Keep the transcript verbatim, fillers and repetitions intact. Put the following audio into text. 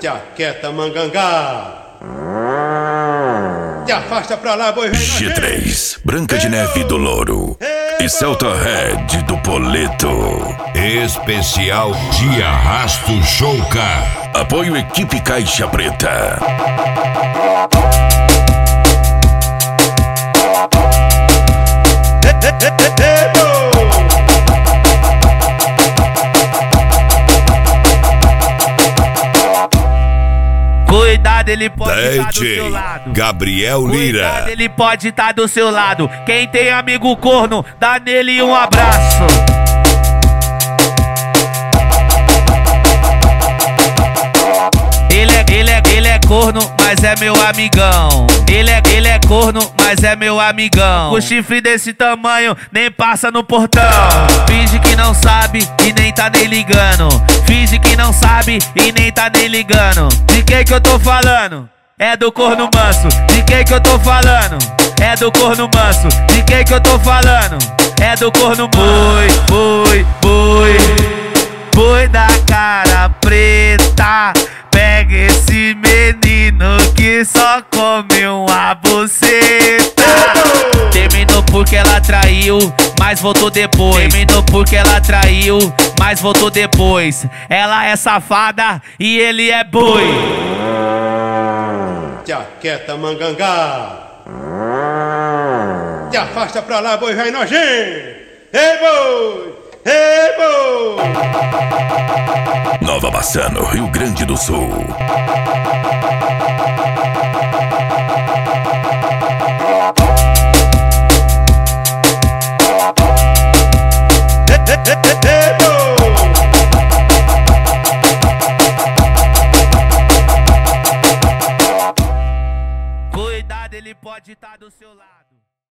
Jaqueta mangangá. Te afasta pra lá, boi velho. G três, Branca de Neve do Louro e Celta Red do Poleto. Especial de Arrasto Showcar. Apoio Equipe Caixa Preta. Cuidado, ele pode estar do seu lado. Gabriel Lira. Cuidado, ele pode estar do seu lado. Quem tem amigo corno, dá nele um abraço. Ele é, ele é, ele é corno, mas é meu amigão. Ele é, ele é corno, mas é meu amigão. O chifre desse tamanho nem passa no portão. Finge que não sabe e nem tá nem ligando. Finge que não sabe e nem tá nem ligando. De quem que eu tô falando? É do corno manso. De quem que eu tô falando? É do corno manso. De quem que eu tô falando? É do corno manso. Boi, boi, boi, boi da cara preta. Pega esse menino que só come uma buceta. Terminou porque ela traiu, mas voltou depois. Terminou porque ela traiu, mas voltou depois. Ela é safada e ele é boi. Jaqueta mangangá. Te afasta pra lá, boi velho nojento. Ei, boi! Ei, boi! Nova Bassano, Rio Grande do Sul. Cuidado, ele pode estar do seu lado.